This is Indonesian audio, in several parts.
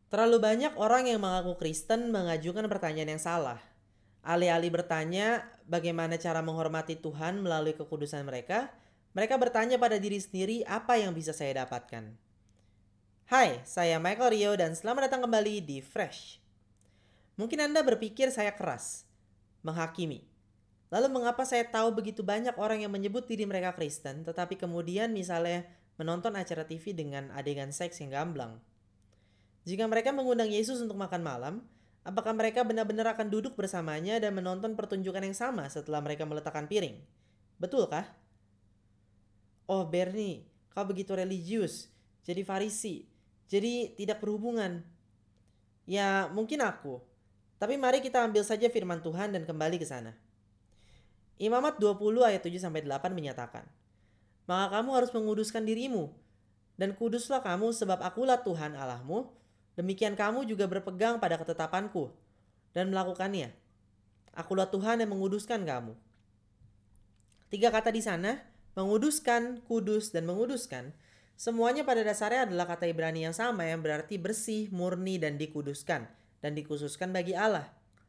Terlalu banyak orang yang mengaku Kristen mengajukan pertanyaan yang salah. Alih-alih bertanya bagaimana cara menghormati Tuhan melalui kekudusan mereka, mereka bertanya pada diri sendiri apa yang bisa saya dapatkan. Hai, saya Michael Rio dan selamat datang kembali di Fresh. Mungkin Anda berpikir saya keras, menghakimi. Lalu mengapa saya tahu begitu banyak orang yang menyebut diri mereka Kristen, tetapi kemudian misalnya menonton acara TV dengan adegan seks yang gamblang? Jika mereka mengundang Yesus untuk makan malam, apakah mereka benar-benar akan duduk bersamanya dan menonton pertunjukan yang sama setelah mereka meletakkan piring? Betulkah? Oh Bernie, kau begitu religius, jadi Farisi, jadi tidak berhubungan. Ya mungkin aku, tapi mari kita ambil saja firman Tuhan dan kembali ke sana. Imamat 20 ayat 7-8 menyatakan, maka kamu harus menguduskan dirimu, dan kuduslah kamu sebab akulah Tuhan Allahmu, demikian kamu juga berpegang pada ketetapanku, dan melakukannya. Akulah Tuhan yang menguduskan kamu. Tiga kata di sana, menguduskan, kudus, dan menguduskan, semuanya pada dasarnya adalah kata Ibrani yang sama yang berarti bersih, murni, dan dikuduskan, dan dikhususkan bagi Allah.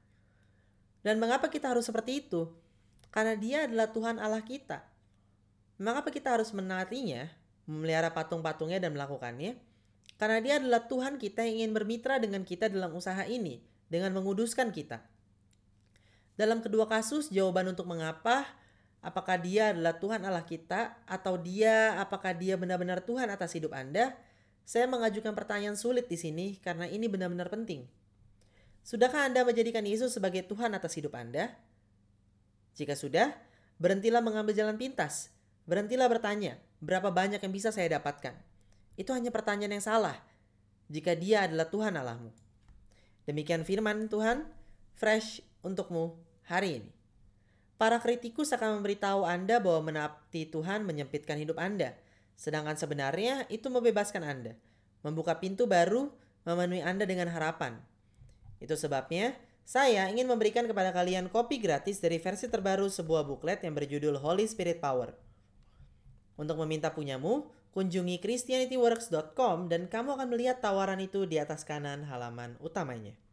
Dan mengapa kita harus seperti itu? Karena Dia adalah Tuhan Allah kita. Mengapa kita harus menaatinya, memelihara patung-patungnya dan melakukannya? Karena Dia adalah Tuhan kita yang ingin bermitra dengan kita dalam usaha ini, dengan menguduskan kita. Dalam kedua kasus, jawaban untuk mengapa, apakah Dia adalah Tuhan Allah kita, atau apakah Dia benar-benar Tuhan atas hidup Anda, saya mengajukan pertanyaan sulit di sini karena ini benar-benar penting. Sudahkah Anda menjadikan Yesus sebagai Tuhan atas hidup Anda? Jika sudah, berhentilah mengambil jalan pintas. Berhentilah bertanya, berapa banyak yang bisa saya dapatkan? Itu hanya pertanyaan yang salah, jika Dia adalah Tuhan Allahmu. Demikian firman Tuhan, fresh untukmu hari ini. Para kritikus akan memberitahu Anda bahwa menaati Tuhan menyempitkan hidup Anda, sedangkan sebenarnya itu membebaskan Anda, membuka pintu baru, memenuhi Anda dengan harapan. Itu sebabnya saya ingin memberikan kepada kalian kopi gratis dari versi terbaru sebuah buklet yang berjudul Holy Spirit Power. Untuk meminta punyamu, kunjungi christianityworks.com dan kamu akan melihat tawaran itu di atas kanan halaman utamanya.